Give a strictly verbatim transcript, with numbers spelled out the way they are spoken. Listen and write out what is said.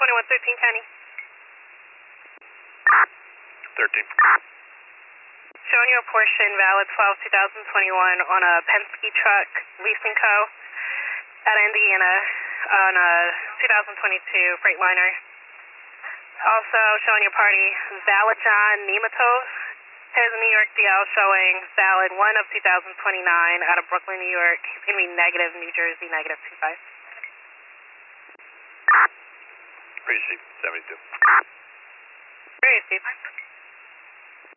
twenty-one thirteen, Kenny. thirteen. Showing you a Porsche invalid twelve twenty twenty-one on a Penske truck, Leasing Co. at Indiana on a twenty twenty-two Freightliner. Also showing your party, Valajon Nematov. Here's a New York D L showing valid one of two thousand twenty-nine out of Brooklyn, New York. It's going to be negative New Jersey, negative two five. Receive seventy-two. Receive.